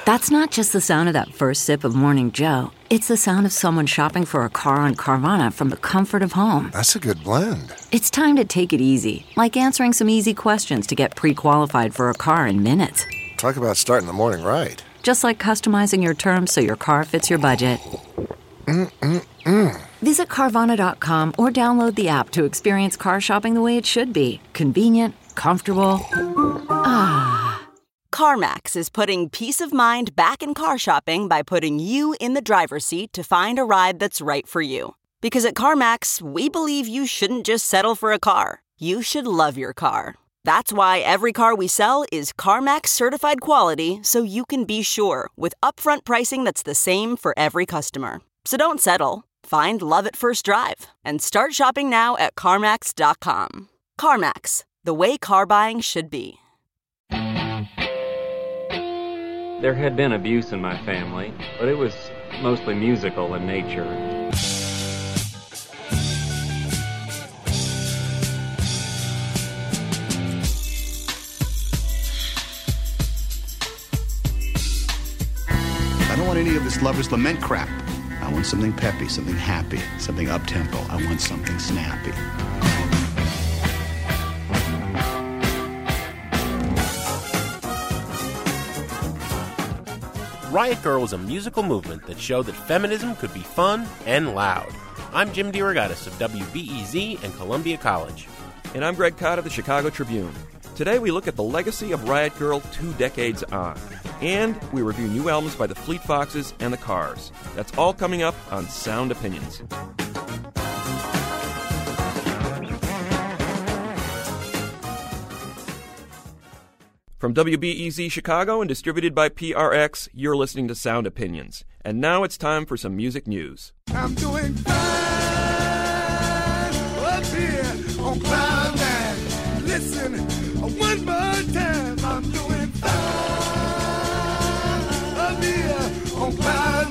That's not just the sound of that first sip of Morning Joe. It's the sound of someone shopping for a car on Carvana from the comfort of home. That's a good blend. It's time to take it easy, like answering some easy questions to get pre-qualified for a car in minutes. Talk about starting the morning right. Just like customizing your terms so your car fits your budget. Visit Carvana.com or download the app to experience car shopping the way it should be. Convenient, comfortable. CarMax is putting peace of mind back in car shopping by putting you in the driver's seat to find a ride that's right for you. Because at CarMax, we believe you shouldn't just settle for a car. You should love your car. That's why every car we sell is CarMax certified quality, so you can be sure with upfront pricing that's the same for every customer. So don't settle. Find love at first drive and start shopping now at CarMax.com. CarMax, the way car buying should be. There had been abuse in my family, but it was mostly musical in nature. I don't want any of this lover's lament crap. I want something peppy, something happy, something up-tempo. I want something snappy. Riot Grrrl was a musical movement that showed that feminism could be fun and loud. I'm Jim DeRogatis of WBEZ and Columbia College. And I'm Greg Cott of the Chicago Tribune. Today we look at the legacy of Riot Grrrl 2 decades on. And we review new albums by the Fleet Foxes and the Cars. That's all coming up on Sound Opinions. From WBEZ Chicago and distributed by PRX, you're listening to Sound Opinions. And now it's time for some music news. I'm doing fine up here on Cloud 9. Listen, one more time. I'm doing fine up here on Cloud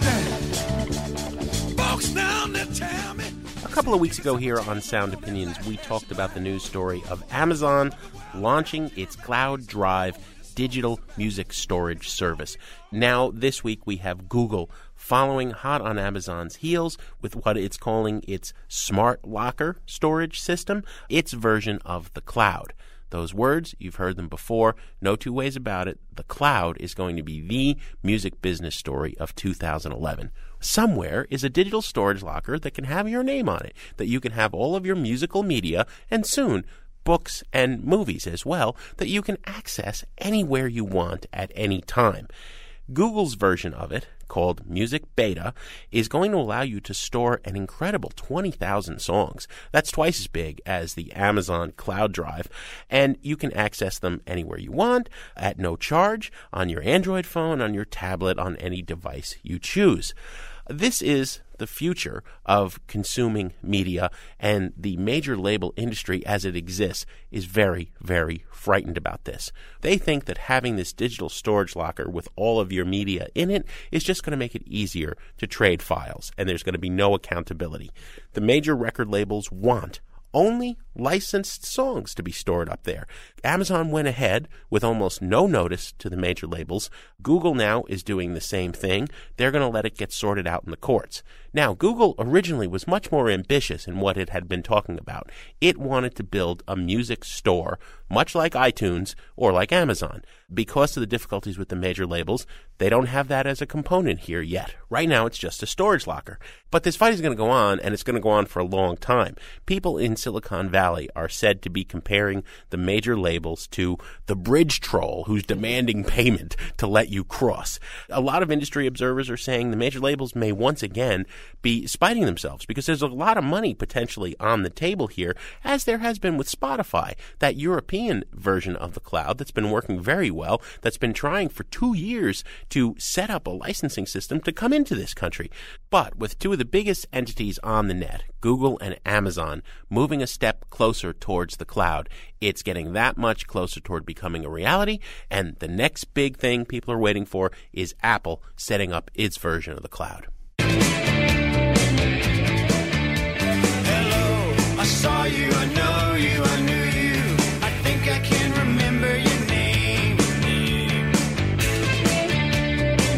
9. Folks down there tell me. A couple of weeks ago here on Sound Opinions, we talked about the news story of Amazon launching its Cloud Drive digital music storage service. Now, this week, we have Google following hot on Amazon's heels with what it's calling its Smart Locker storage system, its version of the cloud. Those words, you've heard them before, no two ways about it. The cloud is going to be the music business story of 2011. Somewhere is a digital storage locker that can have your name on it, that you can have all of your musical media, and soon books and movies as well, that you can access anywhere you want at any time. Google's version of it, called Music Beta, is going to allow you to store an incredible 20,000 songs. That's twice as big as the Amazon Cloud Drive, and you can access them anywhere you want, at no charge, on your Android phone, on your tablet, on any device you choose. This is the future of consuming media, and the major label industry as it exists is very, very frightened about this. They think that having this digital storage locker with all of your media in it is just going to make it easier to trade files, and there's going to be no accountability. The major record labels want only licensed songs to be stored up there. Amazon went ahead with almost no notice to the major labels. Google now is doing the same thing. They're going to let it get sorted out in the courts. Now, Google originally was much more ambitious in what it had been talking about. It wanted to build a music store, much like iTunes or like Amazon. Because of the difficulties with the major labels, they don't have that as a component here yet. Right now, it's just a storage locker. But this fight is going to go on, and it's going to go on for a long time. People in Silicon Valley are said to be comparing the major labels to the bridge troll who's demanding payment to let you cross. A lot of industry observers are saying the major labels may once again be spiting themselves because there's a lot of money potentially on the table here, as there has been with Spotify, that European version of the cloud that's been working very well, that's been trying for 2 years to set up a licensing system to come into this country. But with two of the biggest entities on the net, Google and Amazon, moving a step closer towards the cloud, it's getting that much closer toward becoming a reality, and the next big thing people are waiting for is Apple setting up its version of the cloud. Hello, I saw you, I know you, I knew you. I think I can remember your name.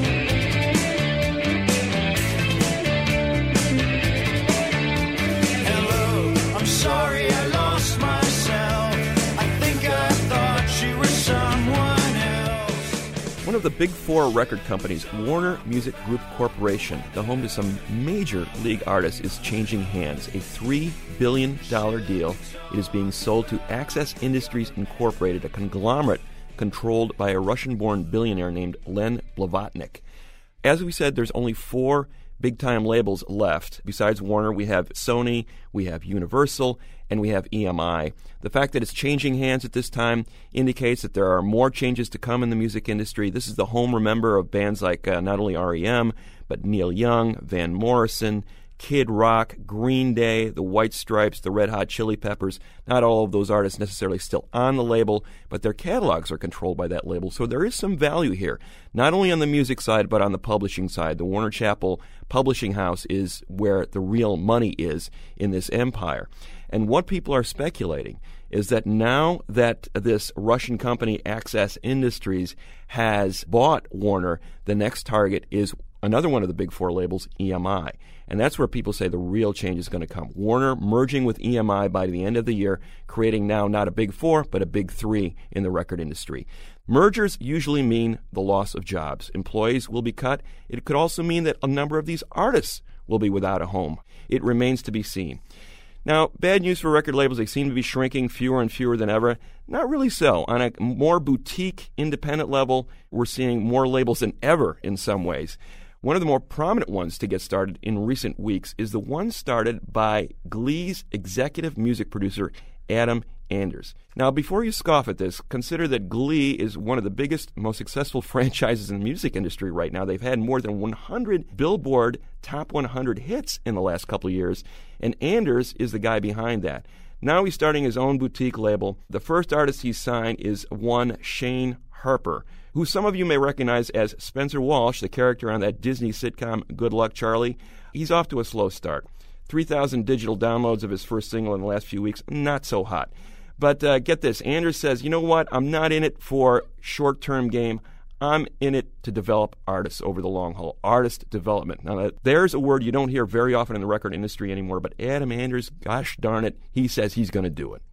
One of the big four record companies, Warner Music Group Corporation, the home to some major league artists, is changing hands. A $3 billion deal. It is being sold to Access Industries Incorporated, a conglomerate controlled by a Russian-born billionaire named Len Blavatnik. As we said, there's only four big-time labels left. Besides Warner, we have Sony, we have Universal, and we have EMI. The fact that it's changing hands at this time indicates that there are more changes to come in the music industry. This is the home, remember, of bands like not only R.E.M., but Neil Young, Van Morrison, Kid Rock, Green Day, the White Stripes, the Red Hot Chili Peppers. Not all of those artists necessarily still on the label, but their catalogs are controlled by that label. So there is some value here, not only on the music side, but on the publishing side. The Warner Chappell Publishing House is where the real money is in this empire. And what people are speculating is that now that this Russian company, Access Industries, has bought Warner, the next target is another one of the big four labels, EMI. And that's where people say the real change is going to come. Warner merging with EMI by the end of the year, creating now not a big four, but a big three in the record industry. Mergers usually mean the loss of jobs. Employees will be cut. It could also mean that a number of these artists will be without a home. It remains to be seen. Now, bad news for record labels. They seem to be shrinking, fewer and fewer than ever. Not really so. On a more boutique, independent level, we're seeing more labels than ever in some ways. One of the more prominent ones to get started in recent weeks is the one started by Glee's executive music producer, Adam Anders. Now, before you scoff at this, consider that Glee is one of the biggest, most successful franchises in the music industry right now. They've had more than 100 Billboard Top 100 hits in the last couple of years, and Anders is the guy behind that. Now he's starting his own boutique label. The first artist he's signed is one Shane Harper, who some of you may recognize as Spencer Walsh, the character on that Disney sitcom Good Luck Charlie. He's off to a slow start. 3,000 digital downloads of his first single in the last few weeks, not so hot. But get this, Anders says, you know what, I'm not in it for short-term game. I'm in it to develop artists over the long haul, artist development. Now, there's a word you don't hear very often in the record industry anymore, but Adam Anders, gosh darn it, he says he's going to do it.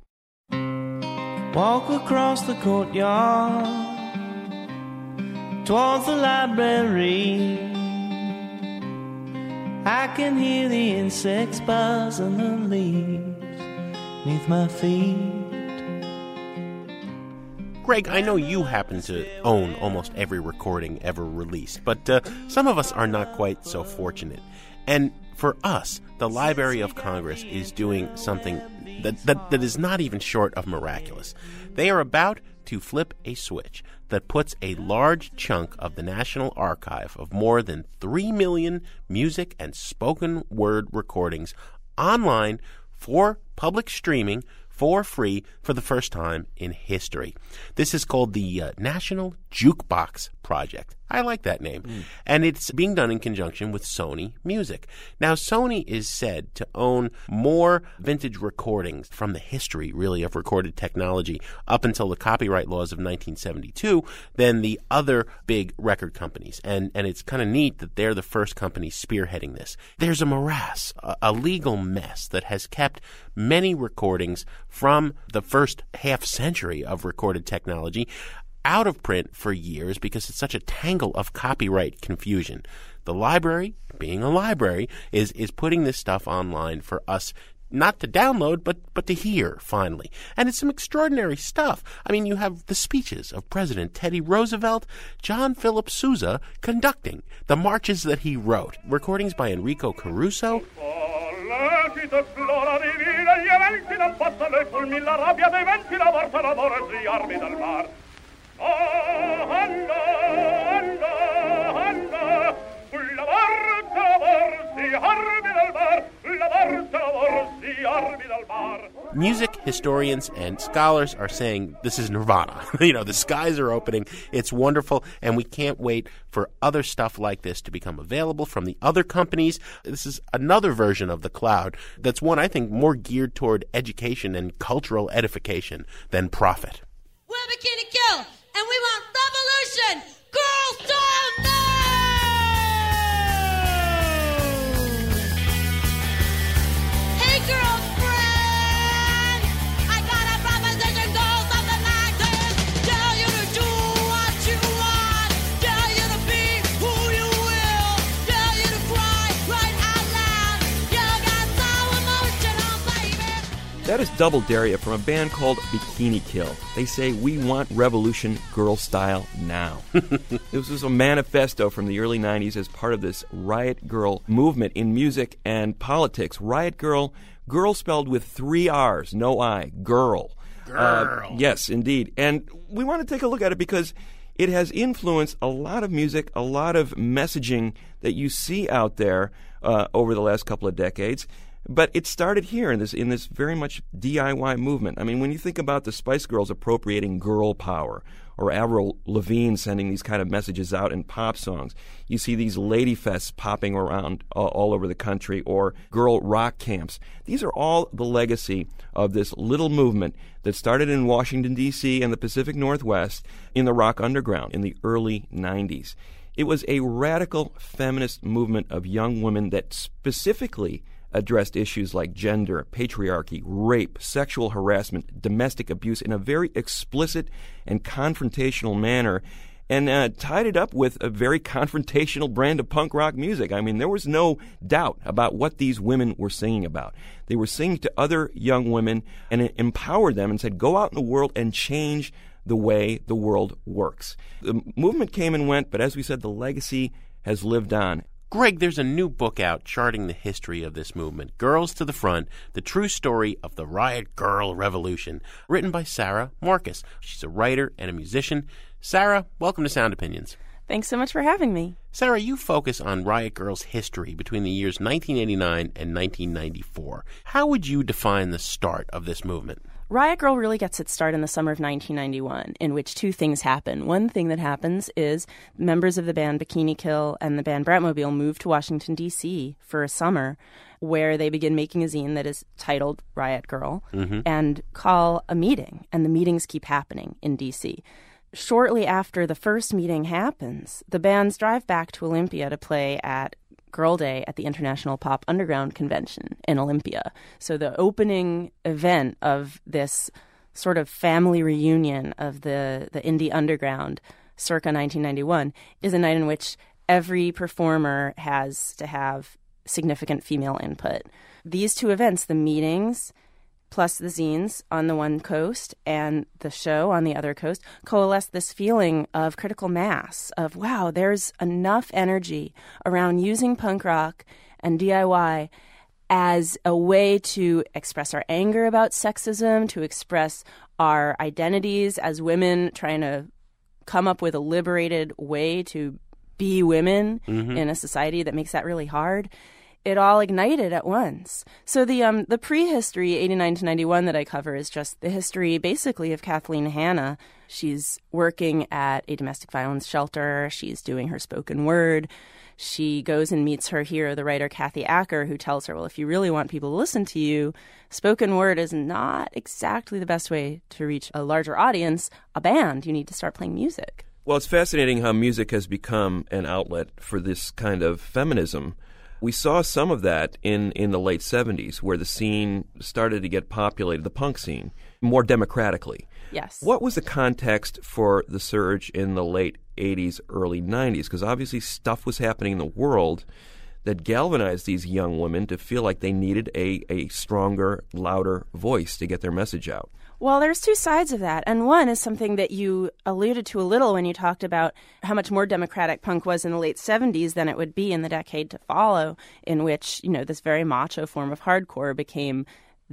Walk across the courtyard towards the library. I can hear the insects buzz and the leaves beneath my feet. Greg, I know you happen to own almost every recording ever released, but some of us are not quite so fortunate. And for us, the Library of Congress is doing something that is not even short of miraculous. They are about to flip a switch that puts a large chunk of the National Archive of more than 3 million music and spoken word recordings online for public streaming for free for the first time in history. This is called the National Jukebox Project. I like that name. And it's being done in conjunction with Sony Music. Now, Sony is said to own more vintage recordings from the history, really, of recorded technology up until the copyright laws of 1972 than the other big record companies. And it's kind of neat that they're the first company spearheading this. There's a morass, a legal mess that has kept many recordings from the first half century of recorded technology out of print for years because it's such a tangle of copyright confusion. The library, being a library, is putting this stuff online for us not to download, but to hear, finally. And it's some extraordinary stuff. I mean, you have the speeches of President Teddy Roosevelt, John Philip Sousa conducting the marches that he wrote, recordings by Enrico Caruso, Music historians and scholars are saying this is nirvana. The skies are opening. It's wonderful, and we can't wait for other stuff like this to become available from the other companies. This is another version of the cloud that's one, I think, more geared toward education and cultural edification than profit. We're Bikini Kill, and we want revolution! Girls don't know! Hey, girlfriend! I got a proposition, go something like this. Tell you to do what you want, That is Double Daria from a band called Bikini Kill. They say, we want revolution girl style now. This was a manifesto from the early 90s as part of this Riot Girl movement in music and politics. Riot Girl, girl spelled with 3 R's, no I, girl. Girl. Yes, indeed. And we want to take a look at it because it has influenced a lot of music, a lot of messaging that you see out there over the last couple of decades. But it started here in this very much DIY movement. I mean, when you think about the Spice Girls appropriating girl power, or Avril Lavigne sending these kind of messages out in pop songs, you see these lady fests popping around all over the country, or girl rock camps. These are all the legacy of this little movement that started in Washington, D.C. and the Pacific Northwest in the rock underground in the early 90s. It was a radical feminist movement of young women that specifically addressed issues like gender, patriarchy, rape, sexual harassment, domestic abuse in a very explicit and confrontational manner, and tied it up with a very confrontational brand of punk rock music. I mean, there was no doubt about what these women were singing about. They were singing to other young women and it empowered them and said, go out in the world and change the way the world works. The movement came and went, but as we said, the legacy has lived on. Greg, there's a new book out charting the history of this movement, Girls to the Front, The True Story of the Riot Girl Revolution, written by Sarah Marcus. She's a writer and a musician. Sarah, welcome to Sound Opinions. Thanks so much for having me. Sarah, you focus on Riot Girl's history between the years 1989 and 1994. How would you define the start of this movement? Riot Girl really gets its start in the summer of 1991, in which 2 things happen. One thing that happens is members of the band Bikini Kill and the band Bratmobile move to Washington, D.C. for a summer, where they begin making a zine that is titled Riot Girl and call a meeting, and the meetings keep happening in D.C. Shortly after the first meeting happens, the bands drive back to Olympia to play at Girl Day at the International Pop Underground Convention in Olympia. So the opening event of this sort of family reunion of the indie underground circa 1991 is a night in which every performer has to have significant female input. These 2 events, the meetings plus the zines on the one coast and the show on the other coast, coalesce this feeling of critical mass, of, wow, there's enough energy around using punk rock and DIY as a way to express our anger about sexism, to express our identities as women, trying to come up with a liberated way to be women in a society that makes that really hard. It all ignited at once. So the prehistory, 89 to 91, that I cover is just the history, basically, of Kathleen Hanna. She's working at a domestic violence shelter. She's doing her spoken word. She goes and meets her hero, the writer Kathy Acker, who tells her, well, if you really want people to listen to you, spoken word is not exactly the best way to reach a larger audience. A band, you need to start playing music. Well, it's fascinating how music has become an outlet for this kind of feminism. We saw some of that in the late 70s, where the scene started to get populated, the punk scene, more democratically. Yes. What was the context for the surge in the late 80s, early 90s? Because obviously stuff was happening in the world that galvanized these young women to feel like they needed a stronger, louder voice to get their message out. Well, there's 2 sides of that. And one is something that you alluded to a little when you talked about how much more democratic punk was in the late 70s than it would be in the decade to follow, in which, this very macho form of hardcore became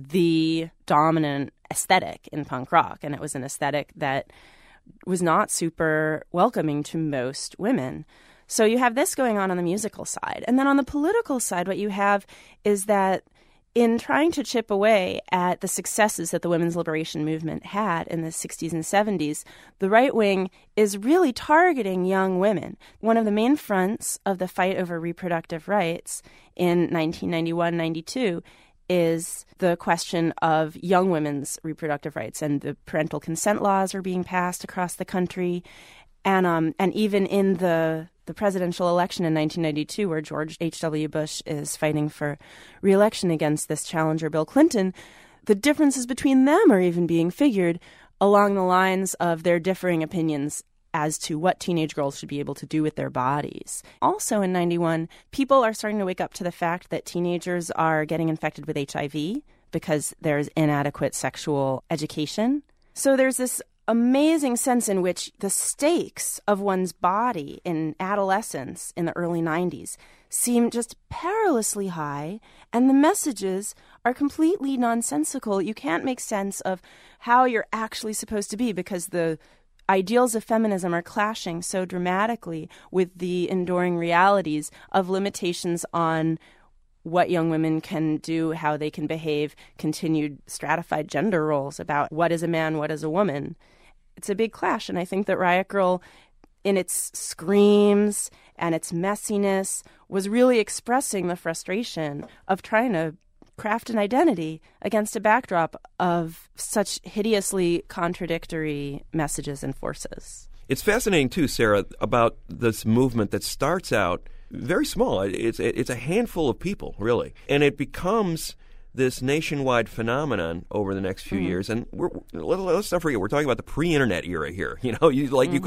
the dominant aesthetic in punk rock. And it was an aesthetic that was not super welcoming to most women. So you have this going on the musical side. And then on the political side, what you have is that in trying to chip away at the successes that the women's liberation movement had in the 60s and 70s, the right wing is really targeting young women. One of the main fronts of the fight over reproductive rights in 1991-92 is the question of young women's reproductive rights, and the parental consent laws are being passed across the country. And even in the presidential election in 1992, where George H.W. Bush is fighting for re-election against this challenger, Bill Clinton, the differences between them are even being figured along the lines of their differing opinions as to what teenage girls should be able to do with their bodies. Also in 91, people are starting to wake up to the fact that teenagers are getting infected with HIV, because there's inadequate sexual education. So there's this amazing sense in which the stakes of one's body in adolescence in the early 90s seem just perilously high, and the messages are completely nonsensical. You can't make sense of how you're actually supposed to be because the ideals of feminism are clashing so dramatically with the enduring realities of limitations on what young women can do, how they can behave, continued stratified gender roles about what is a man, what is a woman. It's a big clash, and I think that Riot Grrrl, in its screams and its messiness, was really expressing the frustration of trying to craft an identity against a backdrop of such hideously contradictory messages and forces. It's fascinating, too, Sarah, about this movement that starts out very small. It's a handful of people, really. And it becomes this nationwide phenomenon over the next few years. And let's not forget, we're talking about the pre-internet era here. You know,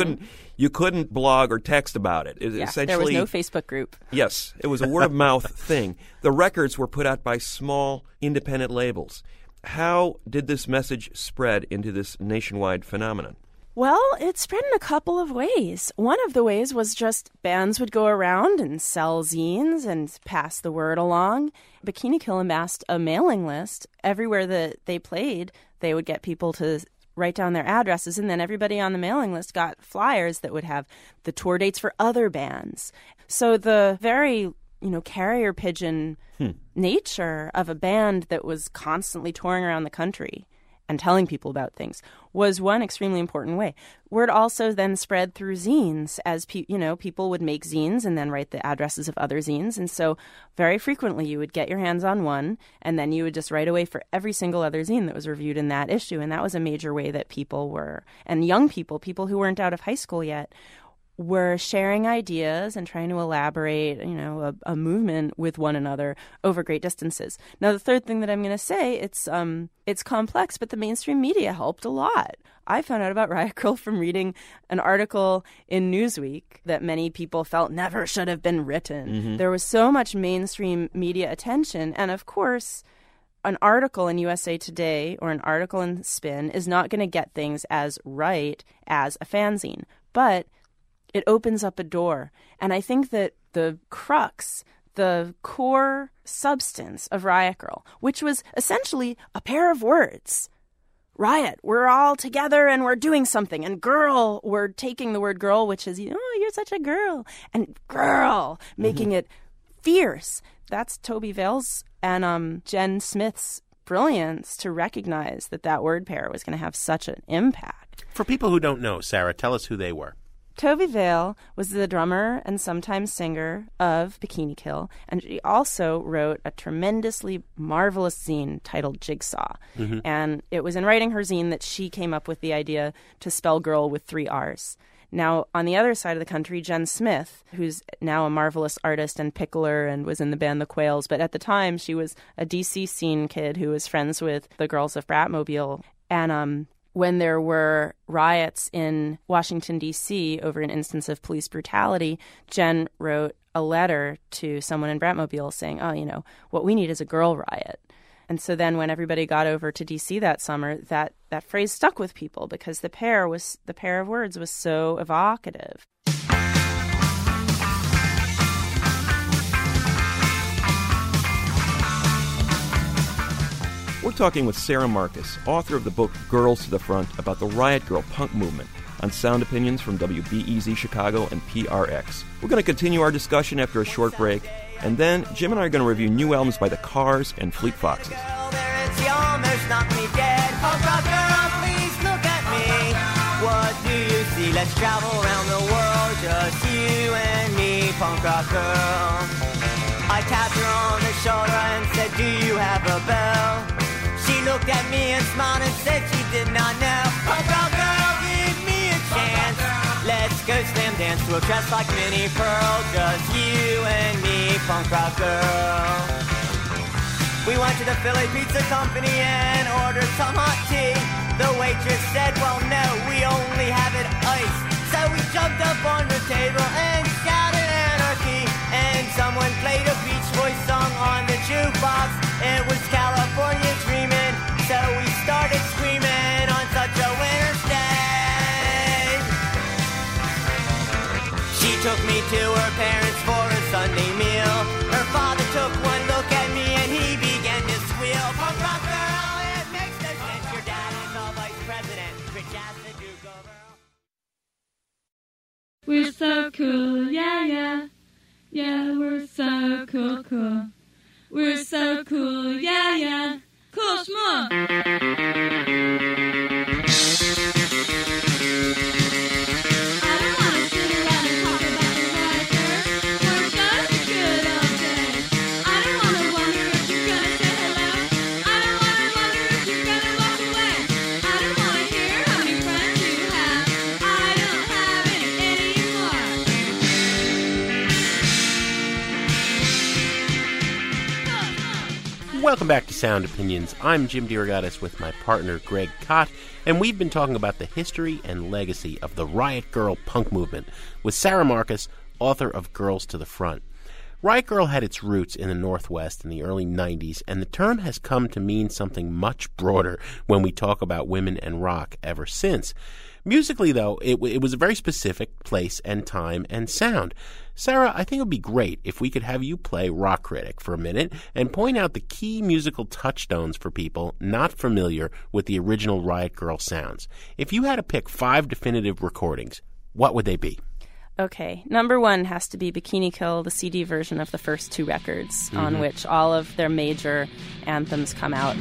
you couldn't blog or text about it. Essentially, there was no Facebook group. Yes, it was a word-of-mouth thing. The records were put out by small, independent labels. How did this message spread into this nationwide phenomenon? Well, it spread in a couple of ways. One of the ways was just bands would go around and sell zines and pass the word along. Bikini Kill amassed a mailing list. Everywhere that they played, they would get people to write down their addresses, and then everybody on the mailing list got flyers that would have the tour dates for other bands. So the very, carrier pigeon nature of a band that was constantly touring around the country and telling people about things was one extremely important way. Word also then spread through zines as people would make zines and then write the addresses of other zines. And so very frequently you would get your hands on one and then you would just write away for every single other zine that was reviewed in that issue. And that was a major way that people were, and young people who weren't out of high school yet, were sharing ideas and trying to elaborate, a movement with one another over great distances. Now, the third thing that I'm going to say, it's complex, but the mainstream media helped a lot. I found out about Riot Grrrl from reading an article in Newsweek that many people felt never should have been written. Mm-hmm. There was so much mainstream media attention, and of course, an article in USA Today or an article in Spin is not going to get things as right as a fanzine, but it opens up a door. And I think that the crux, the core substance of Riot Grrrl, which was essentially a pair of words. Riot, we're all together and we're doing something. And girl, we're taking the word girl, which is, you're such a girl. And girl, making it fierce. That's Toby Vale's and Jen Smith's brilliance to recognize that word pair was going to have such an impact. For people who don't know, Sarah, tell us who they were. Toby Vale was the drummer and sometimes singer of Bikini Kill, and she also wrote a tremendously marvelous zine titled Jigsaw. Mm-hmm. And it was in writing her zine that she came up with the idea to spell girl with 3 R's. Now, on the other side of the country, Jen Smith, who's now a marvelous artist and pickler and was in the band The Quails, but at the time she was a DC scene kid who was friends with the girls of Bratmobile. And when there were riots in Washington, D.C. over an instance of police brutality, Jen wrote a letter to someone in Bratmobile saying, what we need is a girl riot. And so then when everybody got over to D.C. that summer, that phrase stuck with people because the pair of words was so evocative. We're talking with Sarah Marcus, author of the book Girls to the Front, about the Riot Grrrl punk movement, on Sound Opinions from WBEZ Chicago and PRX. We're going to continue our discussion after a short break, and then Jim and I are going to review new albums by the Cars and Fleet Foxes. Let's travel around the world, just you and me, punk rock girl. I tapped her on the shoulder and said, do you have a bell? She looked at me and smiled and said she did not know. Punk rock girl, give me a chance. Let's go slam dance to a dress like Minnie Pearl, just you and me, punk rock girl. We went to the Philly Pizza Company and ordered some hot tea. The waitress said, well, no, we only have it iced. So we jumped up on the table and shouted anarchy. And someone played a Beach Boys song on the jukebox. It was California Dreaming. She took me to her parents for a Sunday meal. Her father took one look at me and he began to squeal. Punk rock girl, it makes no sense. Your dad is the vice president, rich as the Duke of Earl. We're so cool, yeah, yeah. Yeah, we're so cool, cool. We're so cool, yeah, yeah. Cool, schmuck. Welcome back to Sound Opinions. I'm Jim DeRogatis with my partner Greg Kot, and we've been talking about the history and legacy of the Riot Grrrl punk movement with Sarah Marcus, author of Girls to the Front. Riot Grrrl had its roots in the Northwest in the early 90s, and the term has come to mean something much broader when we talk about women and rock ever since. Musically, though, it was a very specific place and time and sound. Sarah, I think it would be great if we could have you play Rock Critic for a minute and point out the key musical touchstones for people not familiar with the original Riot Grrrl sounds. If you had to pick 5 definitive recordings, what would they be? Okay, number 1 has to be Bikini Kill, the CD version of the first 2 records, on which all of their major anthems come out.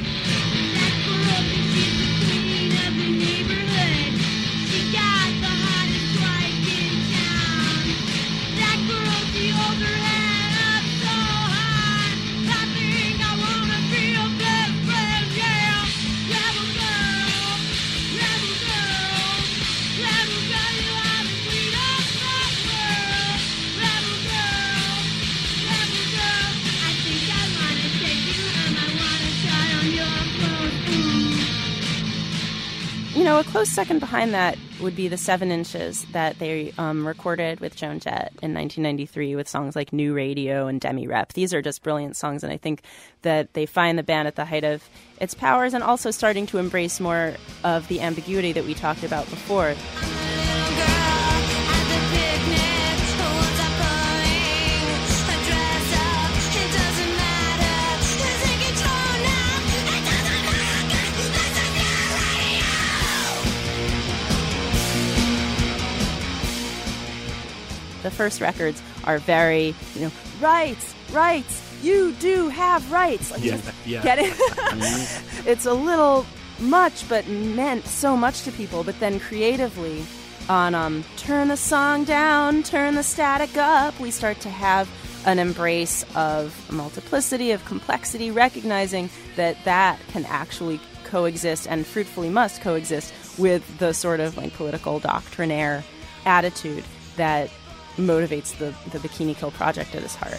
You know, a close second behind that would be the 7 inches that they recorded with Joan Jett in 1993 with songs like New Radio and Demi Rep. These are just brilliant songs, and I think that they find the band at the height of its powers and also starting to embrace more of the ambiguity that we talked about before. The first records are very, rights, you do have rights. Like, get it? It's a little much, but meant so much to people. But then creatively, on Turn the Song Down, Turn the Static Up, we start to have an embrace of multiplicity, of complexity, recognizing that can actually coexist and fruitfully must coexist with the sort of like political doctrinaire attitude that motivates the Bikini Kill project at its heart.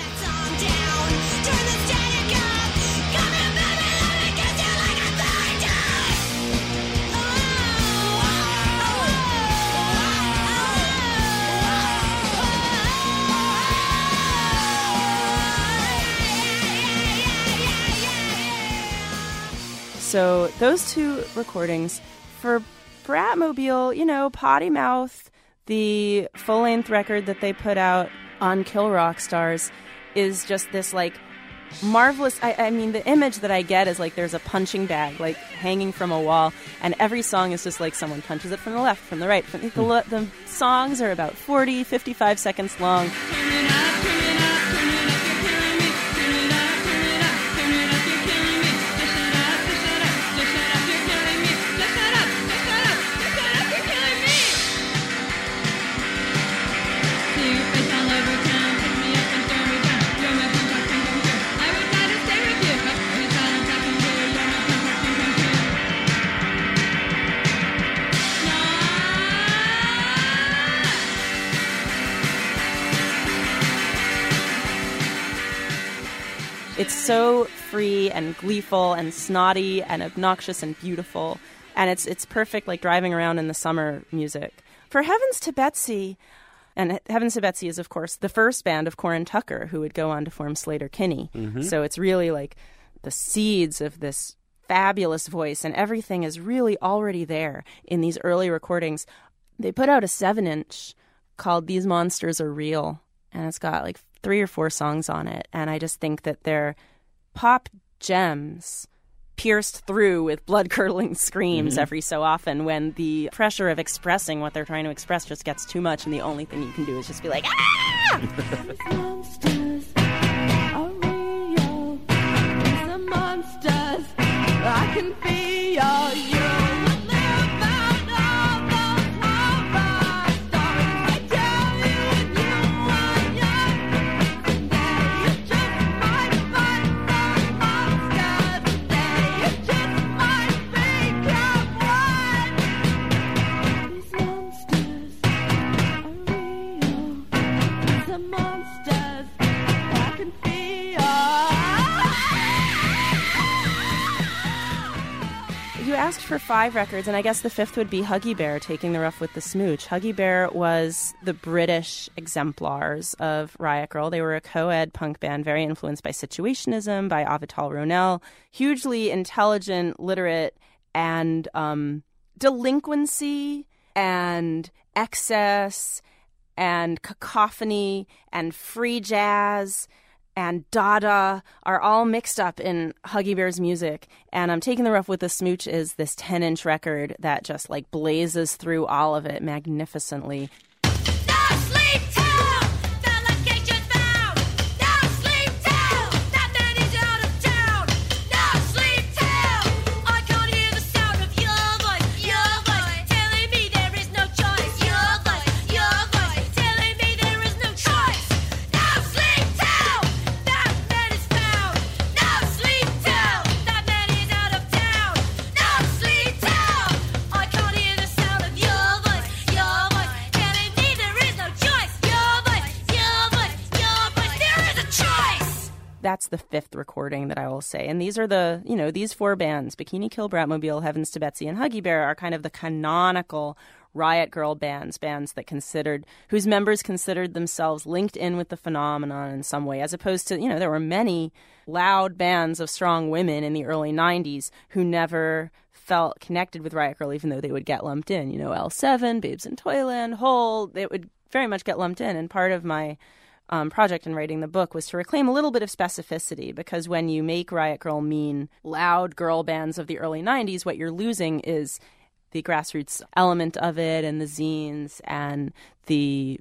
So those 2 recordings for Bratmobile, Potty Mouth, the full-length record that they put out on Kill Rock Stars, is just this, like, marvelous... I mean, the image that I get is, like, there's a punching bag, like, hanging from a wall, and every song is just, like, someone punches it from the left, from the right. The songs are about 40, 55 seconds long. It's so free and gleeful and snotty and obnoxious and beautiful. And it's perfect, like, driving around in the summer music. For Heavens to Betsy, and Heavens to Betsy is, of course, the first band of Corin Tucker, who would go on to form Sleater-Kinney. So it's really, like, the seeds of this fabulous voice, and everything is really already there in these early recordings. They put out a 7-inch called These Monsters Are Real, and it's got like 3 or 4 songs on it, and I just think that they're pop gems pierced through with blood-curdling screams every so often when the pressure of expressing what they're trying to express just gets too much, and the only thing you can do is just be like, ah! These monsters are real. These are monsters. I can feel you. You asked for 5 records, and I guess the 5th would be Huggy Bear, Taking the Rough with the Smooch. Huggy Bear was the British exemplars of Riot Grrrl. They were a co-ed punk band, very influenced by Situationism, by Avital Ronell, hugely intelligent, literate, and delinquency and excess and cacophony and free jazz and Dada are all mixed up in Huggy Bear's music. And Taking the Rough with the Smooch is this 10-inch record that just like blazes through all of it magnificently. That's the 5th recording that I will say. And these are these 4 bands, Bikini Kill, Bratmobile, Heavens to Betsy, and Huggy Bear, are kind of the canonical Riot Grrrl bands that whose members considered themselves linked in with the phenomenon in some way, as opposed to, there were many loud bands of strong women in the early 90s who never felt connected with Riot Grrrl, even though they would get lumped in. L7, Babes in Toyland, Hole, they would very much get lumped in. And part of my project in writing the book was to reclaim a little bit of specificity, because when you make Riot Grrrl mean loud girl bands of the early 90s, what you're losing is the grassroots element of it and the zines and the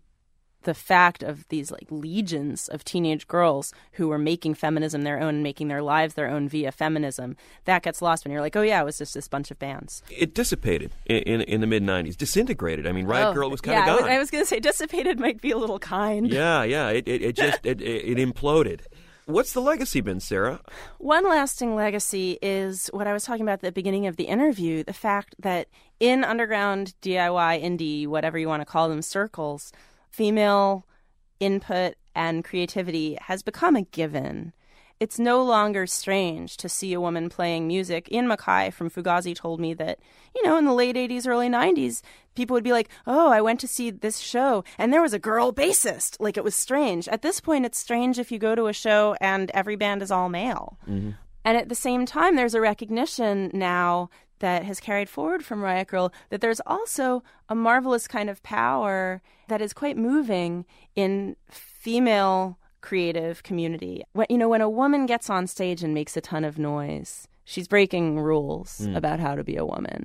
fact of these like legions of teenage girls who were making feminism their own and making their lives their own via feminism. That gets lost when you're like, oh yeah, it was just this bunch of bands. It dissipated in the mid-90s, disintegrated. I mean, Riot Grrrl was kind of gone. I was going to say dissipated might be a little kind. Yeah, it just it imploded. What's the legacy been, Sarah? One lasting legacy is what I was talking about at the beginning of the interview, the fact that in underground DIY, indie, whatever you want to call them, circles, female input and creativity has become a given. It's no longer strange to see a woman playing music. Ian Mackay from Fugazi told me that, in the late 80s, early 90s, people would be like, oh, I went to see this show and there was a girl bassist. Like, it was strange. At this point, it's strange if you go to a show and every band is all male. Mm-hmm. And at the same time, there's a recognition now that has carried forward from Riot Grrrl that there's also a marvelous kind of power that is quite moving in female creative community. When a woman gets on stage and makes a ton of noise, she's breaking rules about how to be a woman.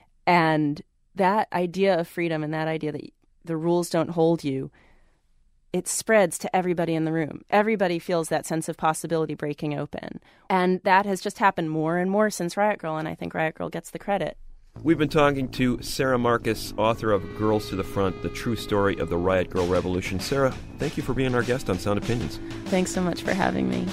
And that idea of freedom and that idea that the rules don't hold you, it spreads to everybody in the room. Everybody feels that sense of possibility breaking open. And that has just happened more and more since Riot Grrrl, and I think Riot Grrrl gets the credit. We've been talking to Sarah Marcus, author of Girls to the Front, the true story of the Riot Grrrl revolution. Sarah, thank you for being our guest on Sound Opinions. Thanks so much for having me.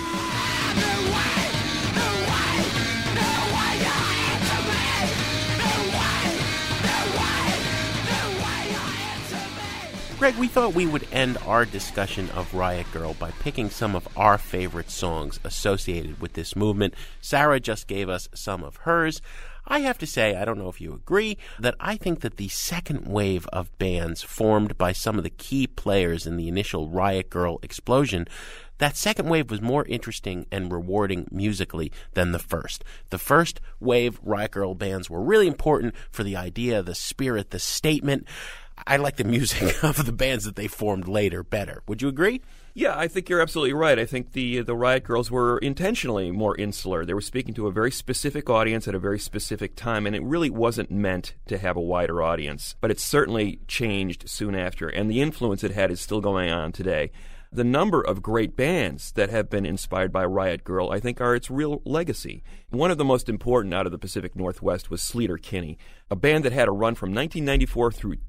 Greg, we thought we would end our discussion of Riot Grrrl by picking some of our favorite songs associated with this movement. Sarah just gave us some of hers. I have to say, I don't know if you agree, that I think that the second wave of bands formed by some of the key players in the initial Riot Grrrl explosion, that second wave was more interesting and rewarding musically than the first. The first wave Riot Grrrl bands were really important for the idea, the spirit, the statement. I like the music of the bands that they formed later better. Would you agree? Yeah, I think you're absolutely right. I think the Riot Girls were intentionally more insular. They were speaking to a very specific audience at a very specific time, and it really wasn't meant to have a wider audience. But it certainly changed soon after, and the influence it had is still going on today. The number of great bands that have been inspired by Riot Girl, I think, are its real legacy. One of the most important out of the Pacific Northwest was Sleater-Kinney, a band that had a run from 1994 through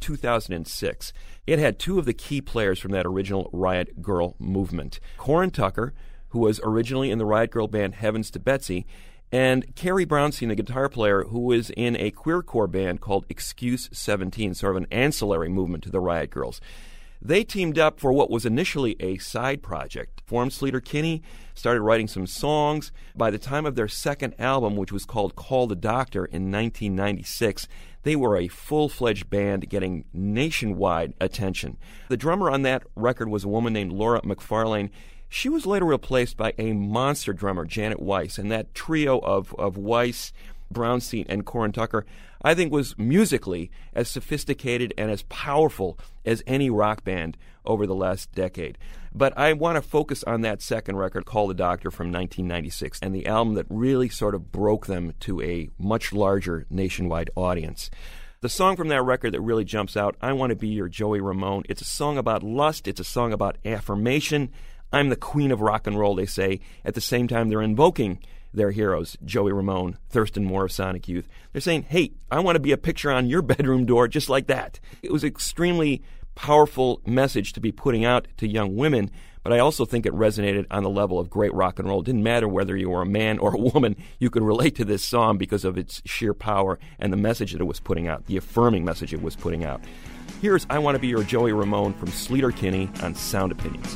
2006. It had two of the key players from that original Riot Girl movement, Corin Tucker, who was originally in the Riot Girl band Heavens to Betsy, and Carrie Brownstein, the guitar player, who was in a queercore band called Excuse 17, sort of an ancillary movement to the Riot Girls. They teamed up for what was initially a side project, formed Sleater-Kinney, started writing some songs. By the time of their second album, which was called Call the Doctor in 1996, they were a full-fledged band getting nationwide attention. The drummer on that record was a woman named Laura McFarlane. She was later replaced by a monster drummer, Janet Weiss, and that trio of Weiss, Brownstein, and Corin Tucker, I think, was musically as sophisticated and as powerful as any rock band over the last decade. But I want to focus on that second record, Call the Doctor, from 1996, and the album that really sort of broke them to a much larger nationwide audience. The song from that record that really jumps out, I Want to Be Your Joey Ramone. It's a song about lust. It's a song about affirmation. I'm the queen of rock and roll, they say. At the same time, they're invoking their heroes, Joey Ramone, Thurston Moore of Sonic Youth. They're saying, hey, I want to be a picture on your bedroom door just like that. It was an extremely powerful message to be putting out to young women, but I also think it resonated on the level of great rock and roll. It didn't matter whether you were a man or a woman. You could relate to this song because of its sheer power and the message that it was putting out, the affirming message it was putting out. Here's I Want to Be Your Joey Ramone from Sleater-Kinney on Sound Opinions.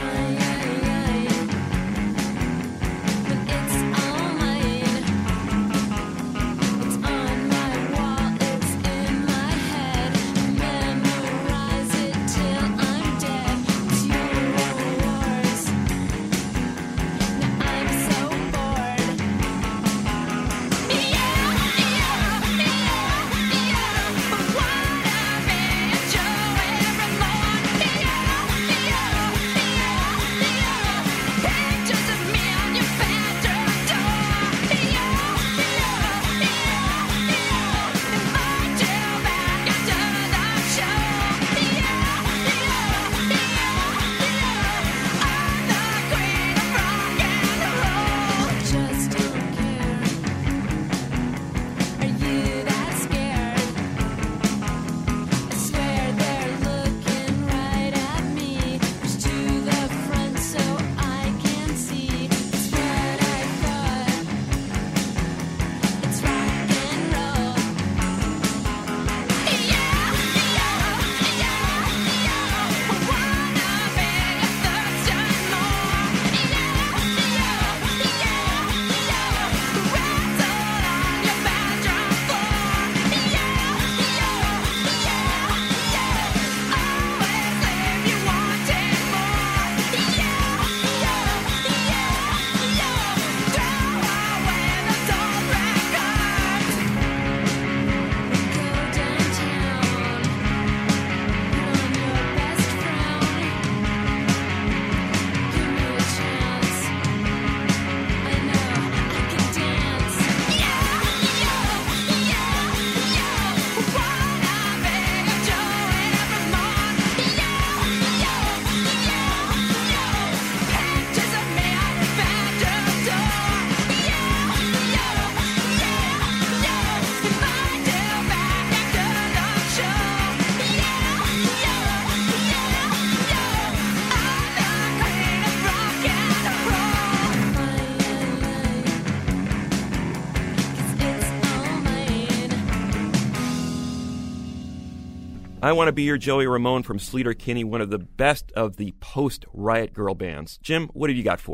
I Want to Be Your Joey Ramone from Sleater-Kinney, one of the best of the post-Riot Girl bands. Jim, what have you got for us?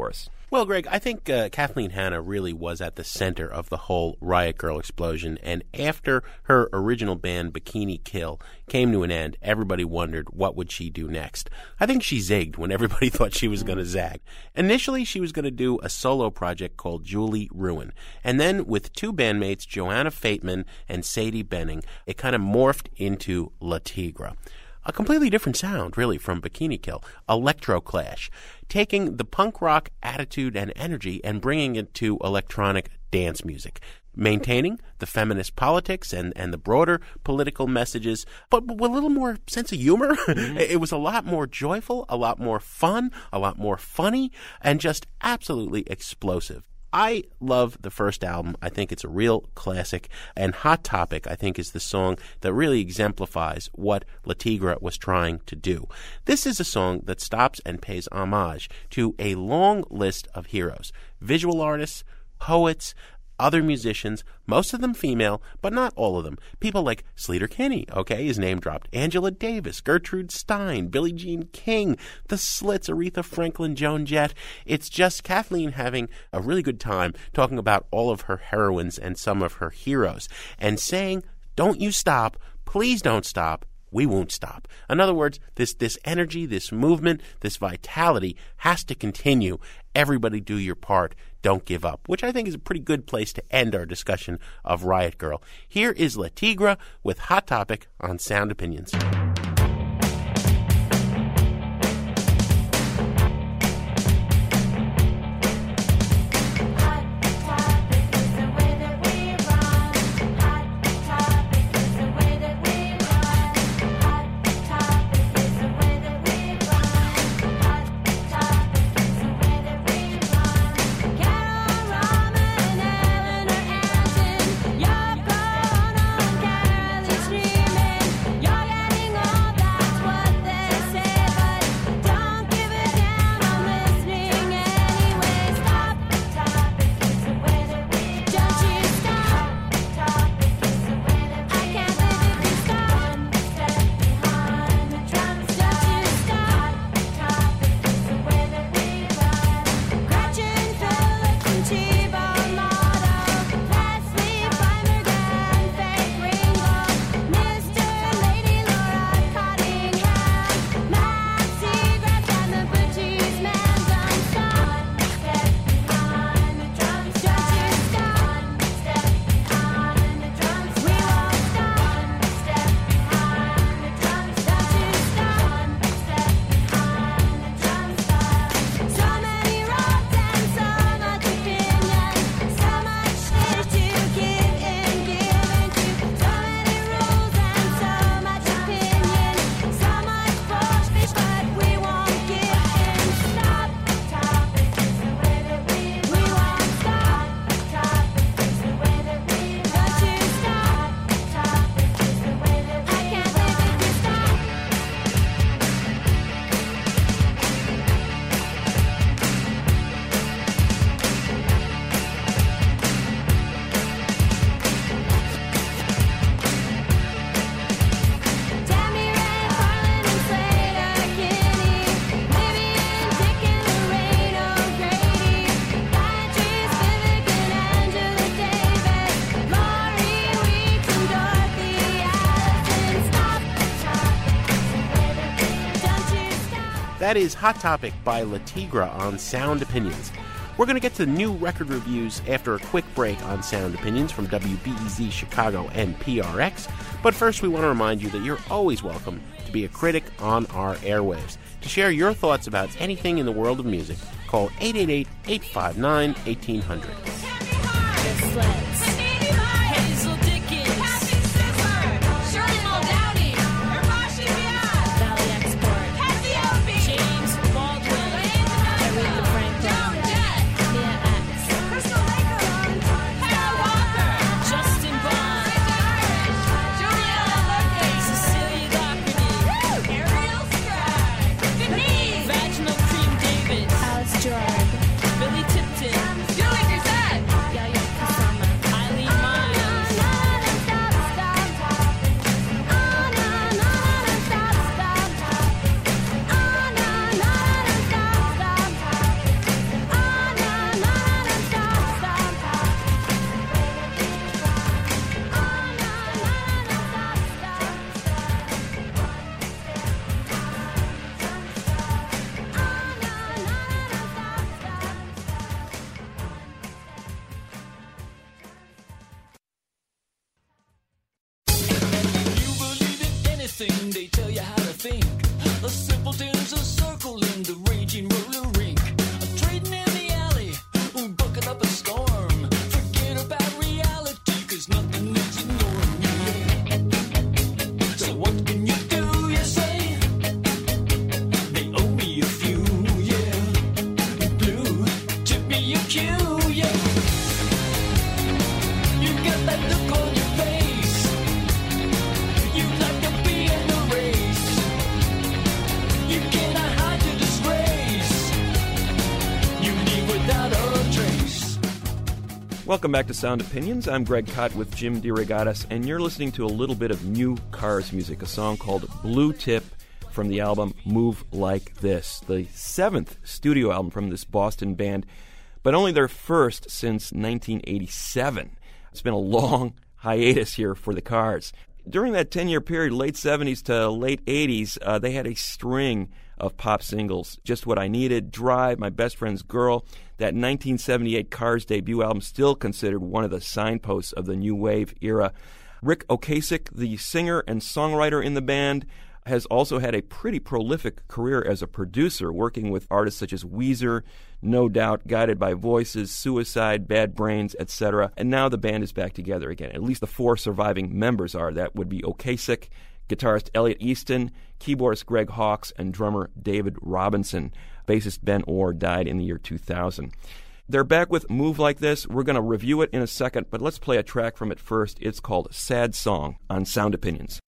Well, Greg, I think Kathleen Hanna really was at the center of the whole Riot Grrrl explosion, and after her original band Bikini Kill came to an end, everybody wondered what would she do next. I think she zigged when everybody thought she was going to zag. Initially, she was going to do a solo project called Julie Ruin, and then with two bandmates, Joanna Fateman and Sadie Benning, it kind of morphed into La Tigra. A completely different sound, really, from Bikini Kill, electro-clash, taking the punk rock attitude and energy and bringing it to electronic dance music, maintaining the feminist politics and the broader political messages, but with a little more sense of humor. Mm-hmm. It was a lot more joyful, a lot more fun, a lot more funny, and just absolutely explosive. I love the first album. I think it's a real classic. And Hot Topic, I think, is the song that really exemplifies what La Tigra was trying to do. This is a song that stops and pays homage to a long list of heroes, visual artists, poets, other musicians, most of them female, but not all of them. People like Sleater Kinney, his name dropped, Angela Davis, Gertrude Stein, Billie Jean King, The Slits, Aretha Franklin, Joan Jett. It's just Kathleen having a really good time talking about all of her heroines and some of her heroes and saying, don't you stop, please don't stop, we won't stop. In other words, this energy, this movement, this vitality has to continue. Everybody do your part. Don't give up, which I think is a pretty good place to end our discussion of Riot Grrrl. Here is La Tigra with Hot Topic on Sound Opinions. That is Hot Topic by La Tigra on Sound Opinions. We're going to get to new record reviews after a quick break on Sound Opinions from WBEZ Chicago and PRX. But first, we want to remind you that you're always welcome to be a critic on our airwaves. To share your thoughts about anything in the world of music, call 888-859-1800. Billy Tipton, Julie Grisette, Yaya Kusama. Welcome back to Sound Opinions. I'm Greg Kot with Jim DeRogatis, and you're listening to a little bit of new Cars music, a song called Blue Tip from the album Move Like This, the 7th studio album from this Boston band, but only their first since 1987. It's been a long hiatus here for the Cars. During that 10-year period, late 70s to late 80s, they had a string of pop singles. Just What I Needed, Drive, My Best Friend's Girl. That 1978 Cars debut album still considered one of the signposts of the new wave era. Rick Ocasek, the singer and songwriter in the band, has also had a pretty prolific career as a producer, working with artists such as Weezer, No Doubt, Guided by Voices, Suicide, Bad Brains, etc. And now the band is back together again. At least the 4 surviving members are. That would be Ocasek, guitarist Elliot Easton, keyboardist Greg Hawkes, and drummer David Robinson. Bassist Ben Orr died in the year 2000. They're back with Move Like This. We're going to review it in a second, but let's play a track from it first. It's called Sad Song on Sound Opinions.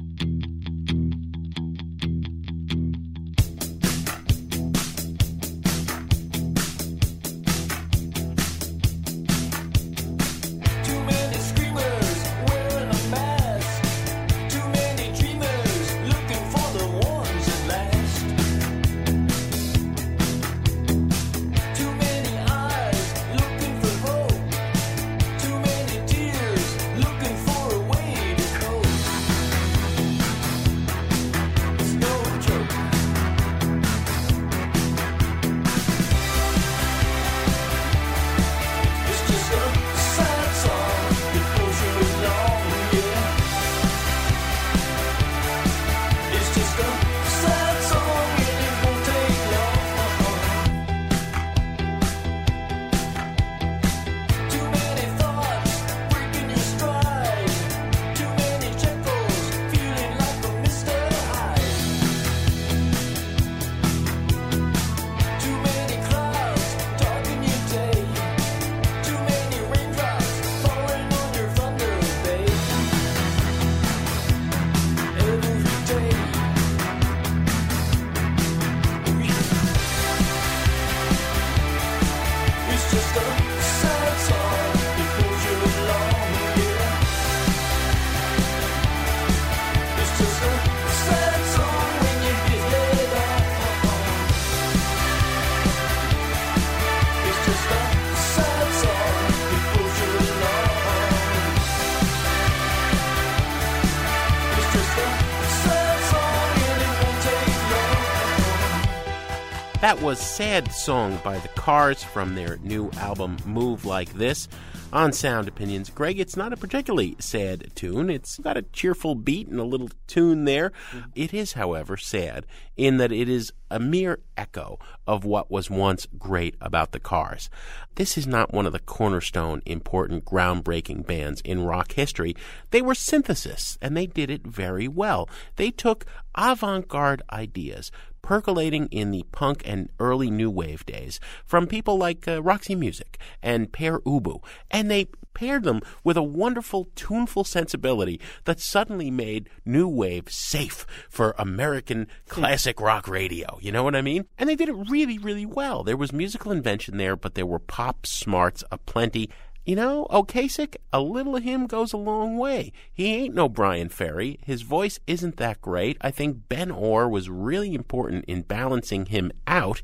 That was Sad Song by the Cars from their new album Move Like This on Sound Opinions. Greg, it's not a particularly sad tune. It's got a cheerful beat and a little tune there. It is, however, sad in that it is a mere echo of what was once great about the Cars. This is not one of the cornerstone, important, groundbreaking bands in rock history. They were synthesists, and they did it very well. They took avant-garde ideas percolating in the punk and early new wave days from people like Roxy Music and Pere Ubu, and they paired them with a wonderful, tuneful sensibility that suddenly made new wave safe for American classic rock radio. You know what I mean? And they did it really, really well. There was musical invention there, but there were pop smarts aplenty. You know, Ocasek, a little of him goes a long way. He ain't no Brian Ferry. His voice isn't that great. I think Ben Orr was really important in balancing him out.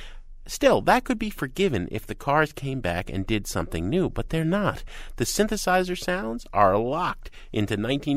Still, that could be forgiven if the Cars came back and did something new, but they're not. The synthesizer sounds are locked into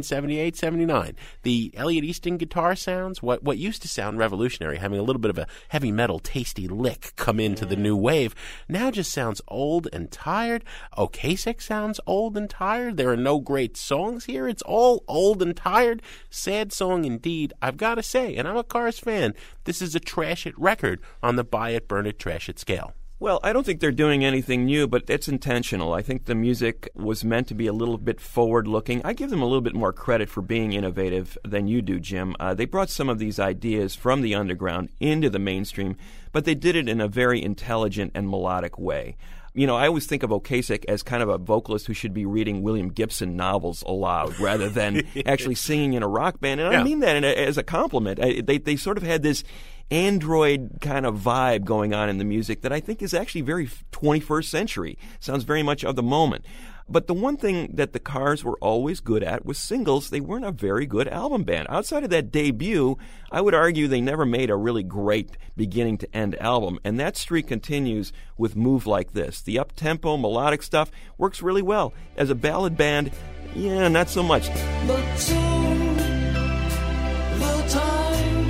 1978-79. The Elliot Easton guitar sounds, what used to sound revolutionary, having a little bit of a heavy metal tasty lick come into the new wave, now just sounds old and tired. Ocasek sounds old and tired. There are no great songs here. It's all old and tired. Sad song indeed. I've got to say, and I'm a Cars fan, this is a trash it record on the buy it, burn it, trash it scale. Well, I don't think they're doing anything new, but it's intentional. I think the music was meant to be a little bit forward-looking. I give them a little bit more credit for being innovative than you do, Jim. They brought some of these ideas from the underground into the mainstream, but they did it in a very intelligent and melodic way. You know, I always think of Ocasek as kind of a vocalist who should be reading William Gibson novels aloud rather than actually singing in a rock band. And I mean that as a compliment. They sort of had this android kind of vibe going on in the music that I think is actually very 21st century. Sounds very much of the moment. But the one thing that the Cars were always good at was singles. They weren't a very good album band. Outside of that debut, I would argue they never made a really great beginning-to-end album. And that streak continues with Move Like This. The up-tempo, melodic stuff works really well. As a ballad band, yeah, not so much. But soon the time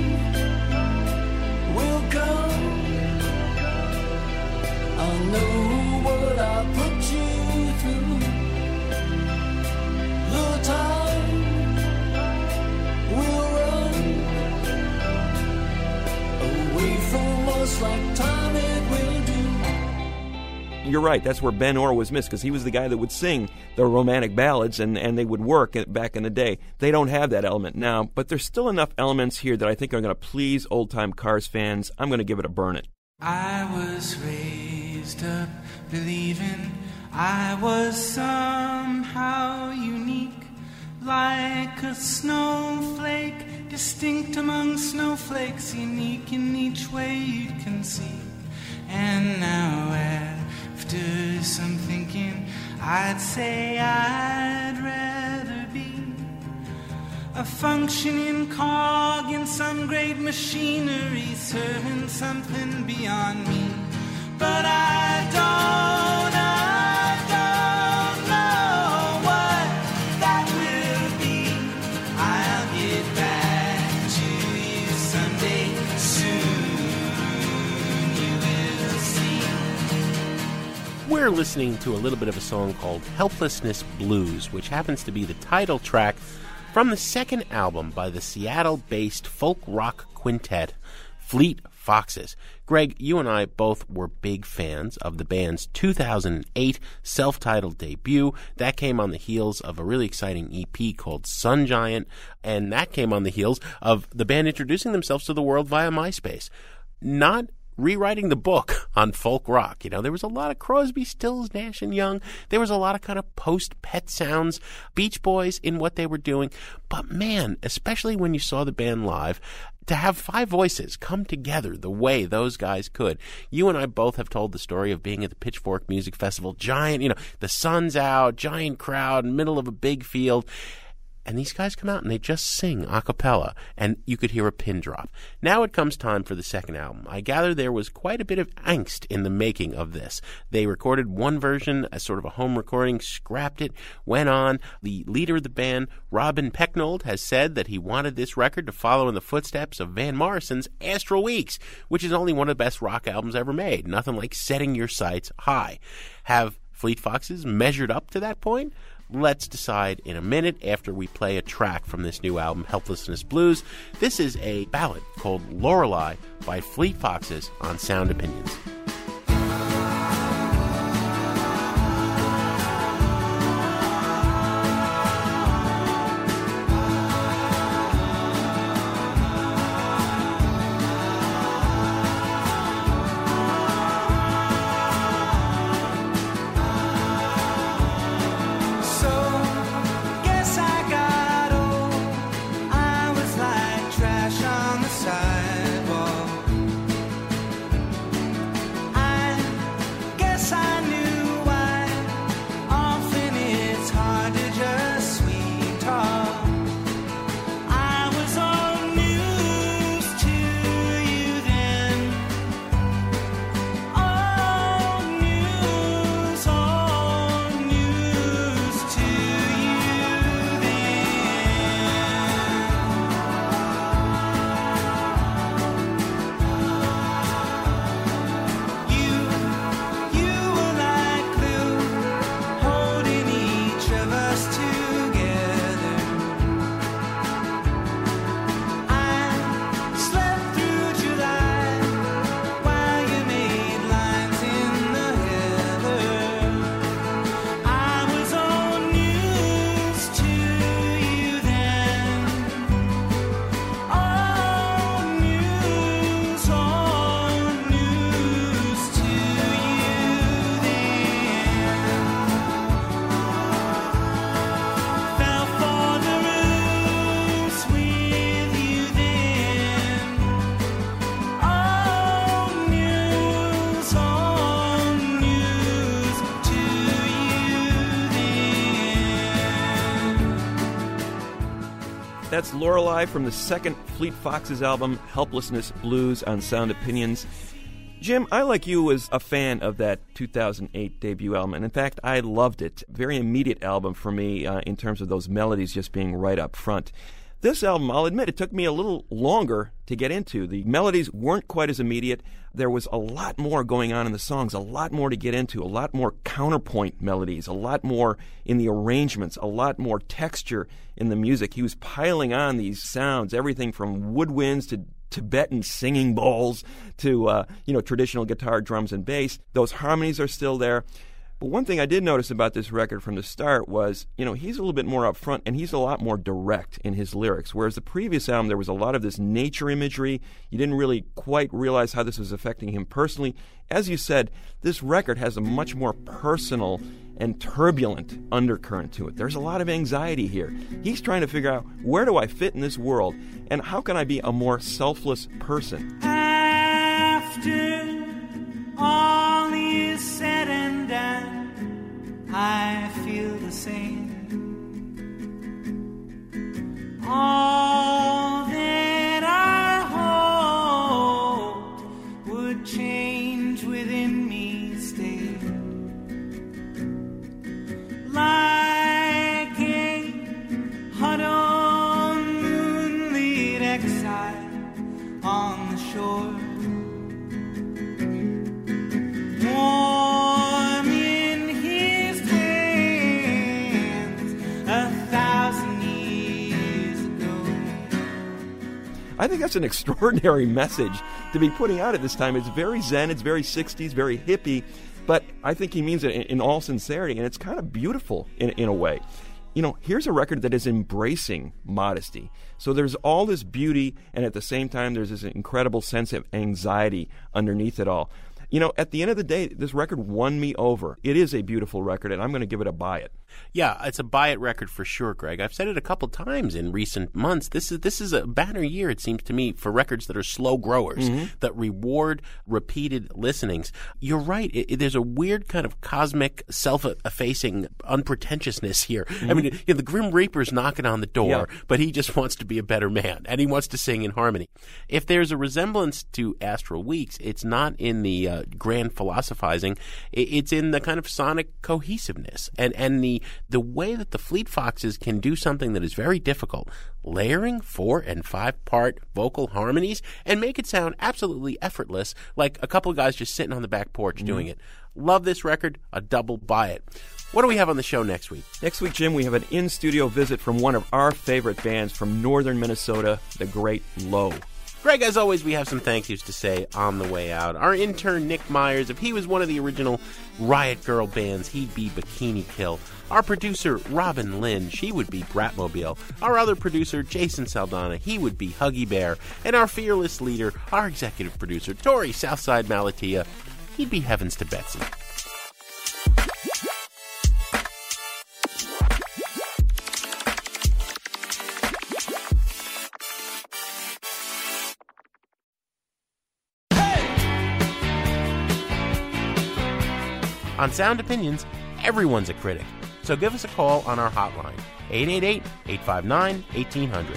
will come. I know what I put you through. The time will run away from us like time it will do. You're right, that's where Ben Orr was missed, because he was the guy that would sing the romantic ballads, and they would work back in the day. They don't have that element now, but there's still enough elements here that I think are going to please old-time Cars fans. I'm going to give it a burn it. I was raised up believing I was somehow unique, like a snowflake, distinct among snowflakes, unique in each way you can see. And now after some thinking, I'd say I'd rather be a functioning cog in some great machinery, serving something beyond me. But I don't know what that will be. I'll get back to you someday soon. You will see. We're listening to a little bit of a song called Helplessness Blues, which happens to be the title track from the second album by the Seattle-based folk rock quintet Fleet Foxes. Greg, you and I both were big fans of the band's 2008 self-titled debut. That came on the heels of a really exciting EP called Sun Giant, and that came on the heels of the band introducing themselves to the world via MySpace. Not rewriting the book on folk rock. You know, there was a lot of Crosby, Stills, Nash & Young. There was a lot of kind of post-Pet Sounds, Beach Boys in what they were doing. But man, especially when you saw the band live, to have five voices come together the way those guys could. You and I both have told the story of being at the Pitchfork Music Festival. Giant, you know, the sun's out, giant crowd, middle of a big field. And these guys come out and they just sing a cappella, and you could hear a pin drop. Now it comes time for the second album. I gather there was quite a bit of angst in the making of this. They recorded one version as sort of a home recording, scrapped it, went on. The leader of the band, Robin Pecknold, has said that he wanted this record to follow in the footsteps of Van Morrison's Astral Weeks, which is only one of the best rock albums ever made. Nothing like setting your sights high. Have Fleet Foxes measured up to that point? Let's decide in a minute after we play a track from this new album, Helplessness Blues. This is a ballad called Lorelei by Fleet Foxes on Sound Opinions. That's Lorelei from the second Fleet Foxes album, Helplessness Blues, on Sound Opinions. Jim, I, like you, was a fan of that 2008 debut album, and in fact, I loved it. Very immediate album for me in terms of those melodies just being right up front. This album, I'll admit, it took me a little longer to get into. The melodies weren't quite as immediate. There was a lot more going on in the songs, a lot more to get into, a lot more counterpoint melodies, a lot more in the arrangements, a lot more texture in the music. He was piling on these sounds, everything from woodwinds to Tibetan singing bowls to traditional guitar, drums, and bass. Those harmonies are still there. But one thing I did notice about this record from the start was, he's a little bit more upfront and he's a lot more direct in his lyrics. Whereas the previous album, there was a lot of this nature imagery. You didn't really quite realize how this was affecting him personally. As you said, this record has a much more personal and turbulent undercurrent to it. There's a lot of anxiety here. He's trying to figure out, where do I fit in this world, and how can I be a more selfless person? After all is said and done, I feel the same. All that I hoped would change within me stayed. Like a huddled moonlit exile on the shore, warm in his hands 1,000 years ago. I think that's an extraordinary message to be putting out at this time. It's very zen, it's very 60s, very hippie, but I think he means it in all sincerity, and it's kind of beautiful in a way. Here's a record that is embracing modesty. So there's all this beauty, and at the same time, there's this incredible sense of anxiety underneath it all. At the end of the day, this record won me over. It is a beautiful record, and I'm going to give it a buy it. Yeah, it's a buy it record for sure, Greg. I've said it a couple times in recent months. This is a banner year, it seems to me, for records that are slow growers, that reward repeated listenings. You're right. There's a weird kind of cosmic, self-effacing unpretentiousness here. I mean, the Grim Reaper's knocking on the door, but he just wants to be a better man, and he wants to sing in harmony. If there's a resemblance to Astral Weeks, it's not in the grand philosophizing. It's in the kind of sonic cohesiveness and the way that the Fleet Foxes can do something that is very difficult, layering 4- and 5-part vocal harmonies and make it sound absolutely effortless, like a couple of guys just sitting on the back porch doing it. Love this record, a double buy it. What do we have on the show next week? Next week, Jim, we have an in-studio visit from one of our favorite bands from northern Minnesota, the Great Low. Greg, as always, we have some thank yous to say on the way out. Our intern, Nick Myers, if he was one of the original Riot Girl bands, he'd be Bikini Kill. Our producer, Robin Lynn, she would be Bratmobile. Our other producer, Jason Saldana, he would be Huggy Bear. And our fearless leader, our executive producer, Tori Southside Malatia, he'd be Heavens to Betsy. On Sound Opinions, everyone's a critic. So give us a call on our hotline, 888-859-1800.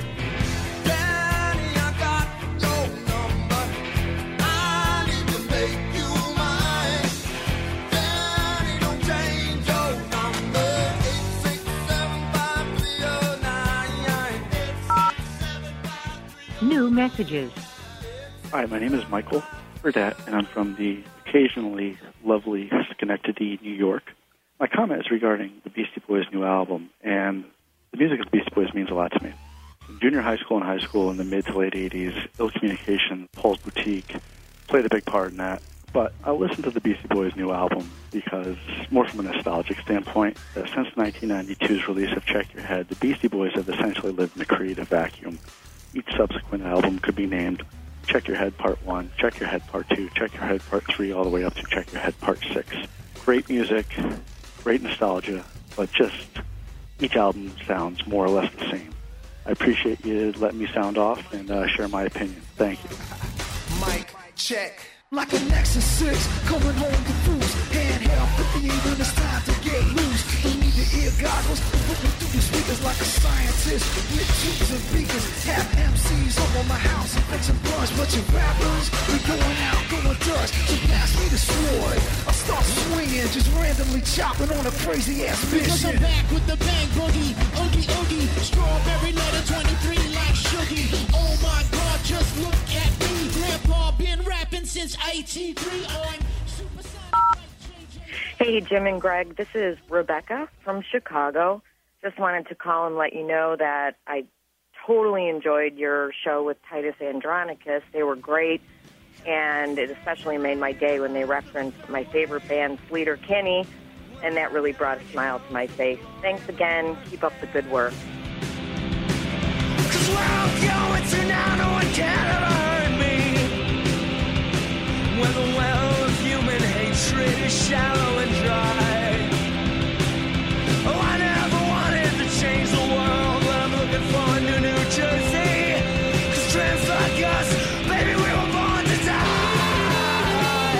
New messages. Hi, my name is Michael Burdett, and I'm from the occasionally lovely Schenectady, New York. My comment is regarding the Beastie Boys' new album, and the music of the Beastie Boys means a lot to me. In junior high school and high school in the mid to late 80s, Ill Communication, Paul's Boutique played a big part in that. But I listened to the Beastie Boys' new album because, more from a nostalgic standpoint, since 1992's release of Check Your Head, the Beastie Boys have essentially lived in a creative vacuum. Each subsequent album could be named Check Your Head Part 1, Check Your Head Part 2, Check Your Head Part 3, all the way up to Check Your Head Part 6. Great music, great nostalgia, but just each album sounds more or less the same. I appreciate you letting me sound off and share my opinion. Thank you. Mic check. Like a Nexus 6, coming home confused, hand hell 50 even it's time to get loose. Don't need the ear goggles, put me through the speakers like a scientist. With tubes and beakers, have MCs over my house and fixing blunts. But your rappers, we going out, going Dutch. So pass me the sword. I start swinging, just randomly chopping on a crazy ass bitch. Cause I'm back with the bang boogie, oogie oogie, strawberry letter 23 like Shuggy. Oh my God, just look at me. Grandpa been rapping since 83 on Hey, Jim and Greg, this is Rebecca from Chicago. Just wanted to call and let you know that I totally enjoyed your show with Titus Andronicus. They were great, and it especially made my day when they referenced my favorite band, Sleater-Kinney, and that really brought a smile to my face. Thanks again. Keep up the good work. 'Cause where I'm going to now, no one can ever hurt me. When the well of human hatred is shallow and dry. Oh, I never wanted to change the world, but I'm looking for a New Jersey. 'Cause tramps like us, baby, we were born to die.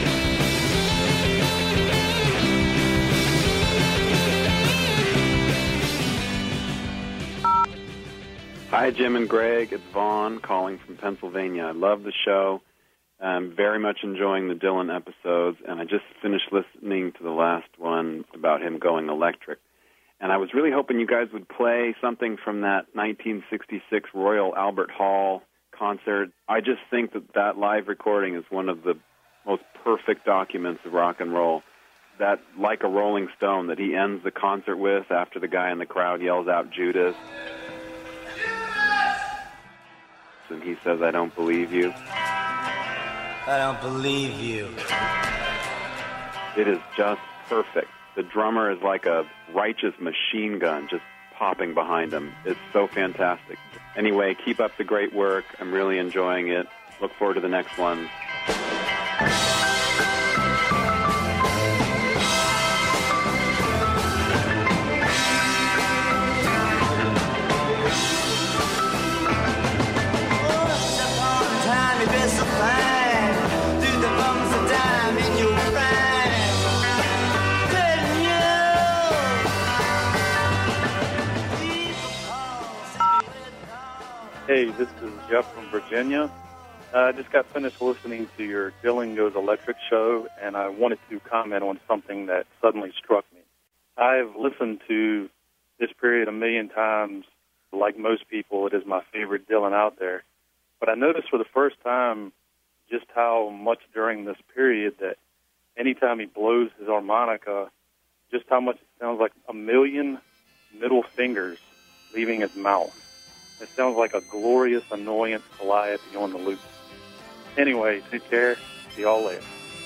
Hi, Jim and Greg. It's Vaughn calling from Pennsylvania. I love the show. I'm very much enjoying the Dylan episodes, and I just finished listening to the last one about him going electric. And I was really hoping you guys would play something from that 1966 Royal Albert Hall concert. I just think that live recording is one of the most perfect documents of rock and roll. That Like a Rolling Stone that he ends the concert with after the guy in the crowd yells out Judas. And he says, I don't believe you. I don't believe you. It is just perfect. The drummer is like a righteous machine gun just popping behind him. It's so fantastic. Anyway, keep up the great work. I'm really enjoying it. Look forward to the next one. Hey, this is Jeff from Virginia. I just got finished listening to your Dylan Goes Electric show, and I wanted to comment on something that suddenly struck me. I've listened to this period a million times. Like most people, it is my favorite Dylan out there. But I noticed for the first time just how much during this period that anytime he blows his harmonica, just how much it sounds like a million middle fingers leaving his mouth. It sounds like a glorious annoyance calliope on the loop. Anyway, take care. See y'all later.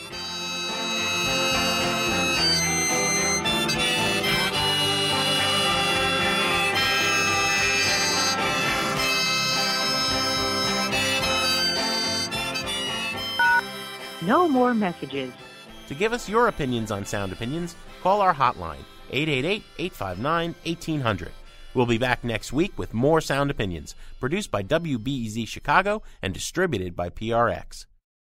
No more messages. To give us your opinions on Sound Opinions, call our hotline, 888-859-1800. We'll be back next week with more Sound Opinions, produced by WBEZ Chicago and distributed by PRX.